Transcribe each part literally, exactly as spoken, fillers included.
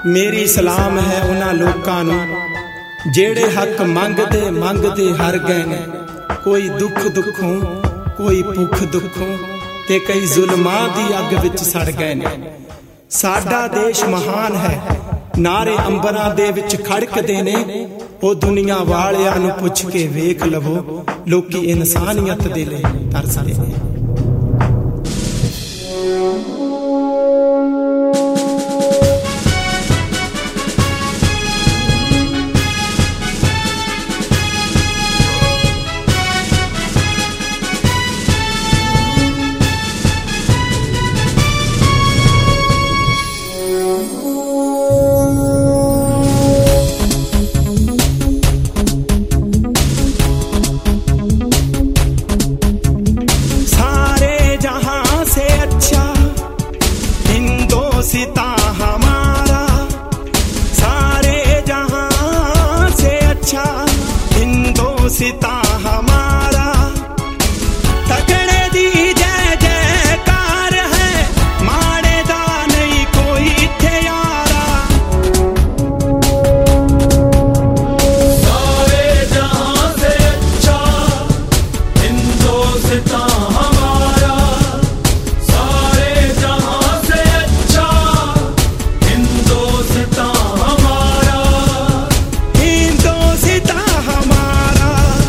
मेरी सलाम है उन्हां लोकां नूं जेड़े हक मंगदे मंगदे हर गए ने। कोई दुख दुखों कोई भुख दुखों ते कई जुल्मां दी अग विच सड़ गए ने। साडा देश महान है, नारे अंबरां दे विच खड़कदे ने। ओ दुनिया वालियां नूं पुछ के वेख लवो, लोकी इंसानियत दे लई तरसदे ने। हिंदोसिता हमारा सारे जहां से अच्छा, हिंदोसिता हमारा। तगड़े दी जय जयकार है, माड़े दा नहीं कोई इत्थे यारा। सारे जहां से अच्छा, हिंदोसिता हमारा। सारे जहां से अच्छा, हिंदोसिता हमारा। हिंदोसिता हमारा।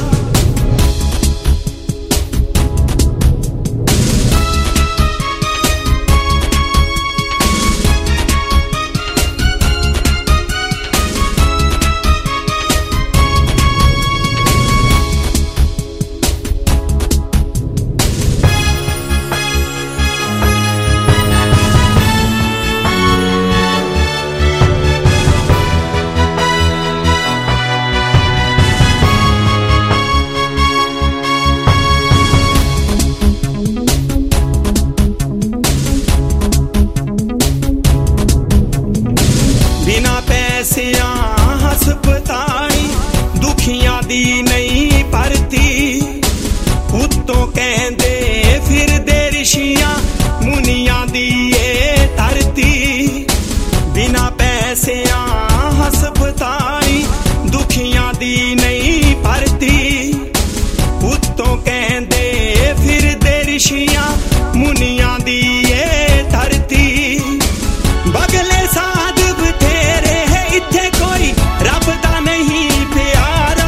बिना पैसिया हस्पताई दुखियां दी नहीं भरती। उत्तों कहंदे फिरदे ऋषियां मुनियां दी ये धरती। बिना पैसिया हस्पताई दुखियां दी नहीं भरती। उत्तों कहंदे फिरदे ऋषियां मुनियां दी ये धरती। बगले साध बथेरे है इत्थे, कोई रब दा नहीं प्यारा।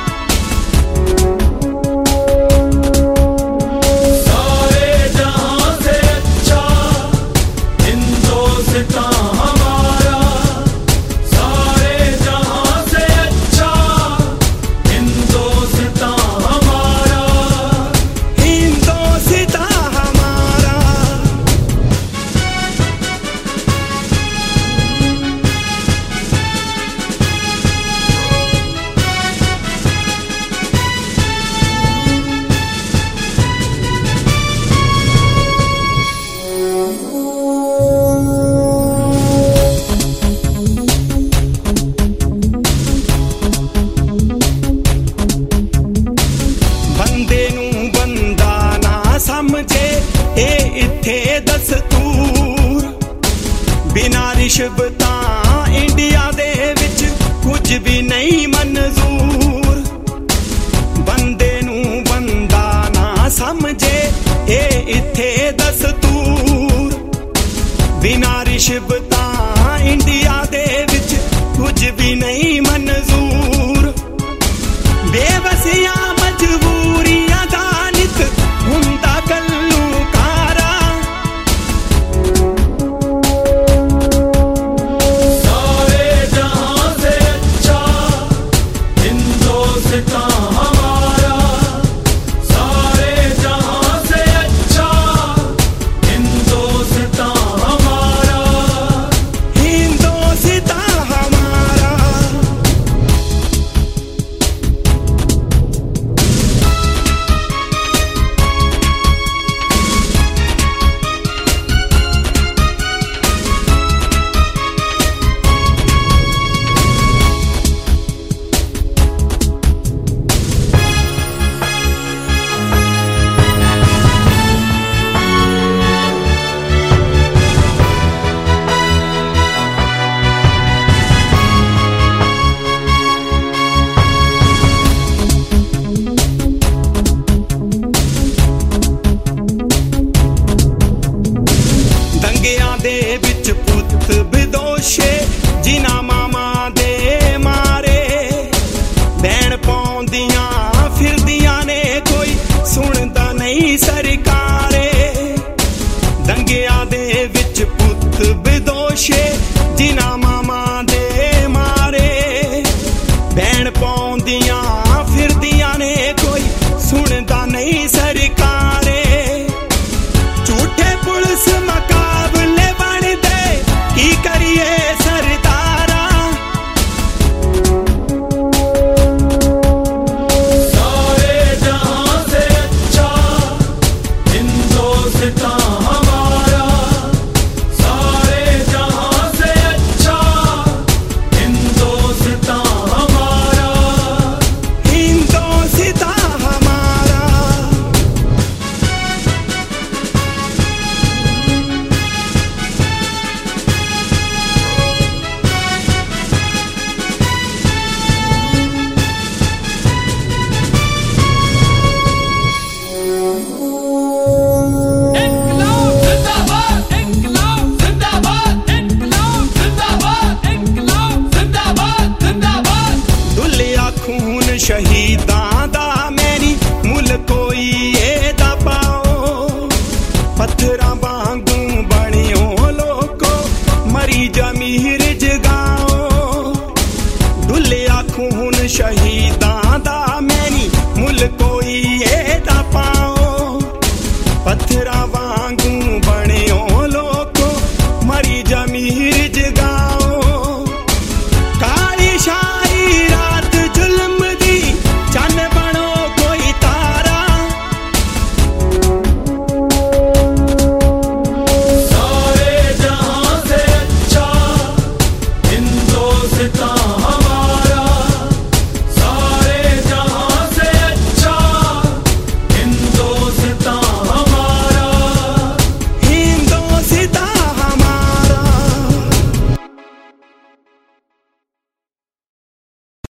सारे जहां से अच्छा, हिंदोसिता हमारा। सारे जहां से अच्छा, हिंदोसिता हमारा। हिंदोसिता हमारा। बंदे नूं बंदा ना समझे ए इत्थे दस्तूर। बिना रिश्वतां इंडिया दे विच कुछ भी नहीं मंजूर। बंदे नूं बंदा ना समझे ए इत्थे दस्तूर। बिना रिश्वतां इंडिया दे विच कुछ भी नहीं मंजूर। बेवसियां मजबूरियां दा नित हुंदा गल्लूकारा। सारे जहां से अच्छा, हिंदोसिता हमारा। सारे जहां से अच्छा, हिंदोसिता हमारा। हिंदोसिता हमारा। विच पुत विदोशे जिना मामा दे मारे भैन पौंदियां फिरदियां ने कोई सुनदा नहीं सरकारे झूठे पुलिस मुकाबले बनदे की करिए सरदारा सारे जहां से अच्छा हिंदुस्तान हमारा सारे जहां से अच्छा हिंदुस्तान हमारा हिंदुस्तान हमारा इनकलाब जिंदाबाद इनकलाब जिंदाबाद इनकलाब जिंदाबाद इनकलाब जिंदाबाद जिंदाबाद दुलिया खून शहीदां दा मेरी मुल कोई एदा पाओ पत्थरां वांगू बणियो लोको मरी जा